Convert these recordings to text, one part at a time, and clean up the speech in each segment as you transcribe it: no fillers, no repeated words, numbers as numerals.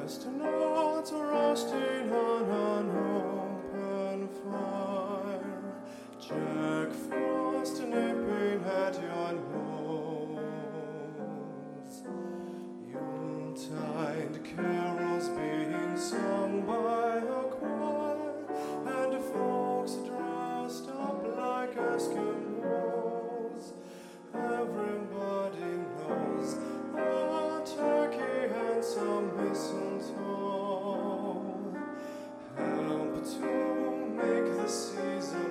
Chestnuts roasting on an open fire, Jack Frost nipping at your nose, Yuletide carols being sung by a choir, and folks dressed up like Eskimos. Everybody knows a turkey and some mistletoe help to make the season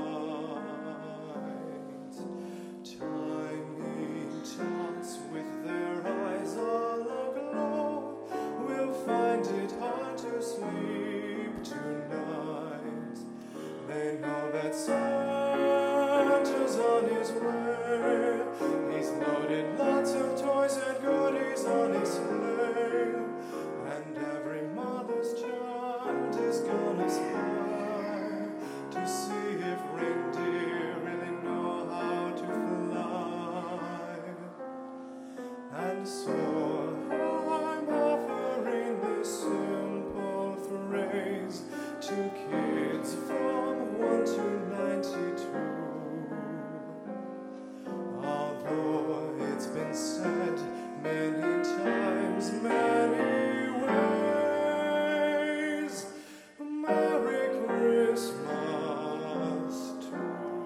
bright. Tiny tots with their eyes all aglow will find it hard to sleep tonight. They know that Santa's on his way. He's loaded lots of toys and goodies on his sleigh, and every mother's child is gonna spy to see if reindeer really know how to fly. And so I'm offering this simple phrase to kids from 1 to 92. Although it's been said many times, many ways, Merry Christmas to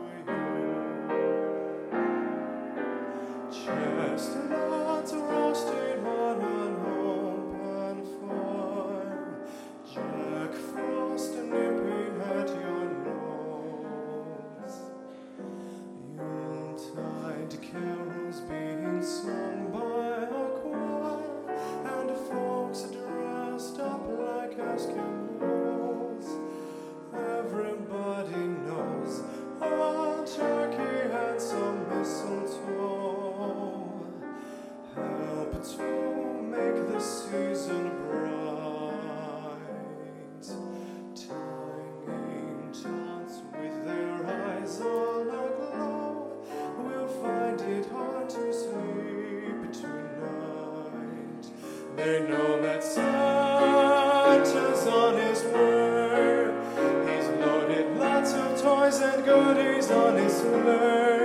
you. Chestnuts roasting on an open fire, Jack Frost nipping at your nose, Yuletide carols being sung by a choir, and folks dressed up like Eskimos. Everybody knows a turkey and some mistletoe help to make the season bright. Tiny tots with their eyes all aglow will find it hard to sleep tonight. They know that Santa's on his way. He's loaded lots of toys and goodies on his sleigh,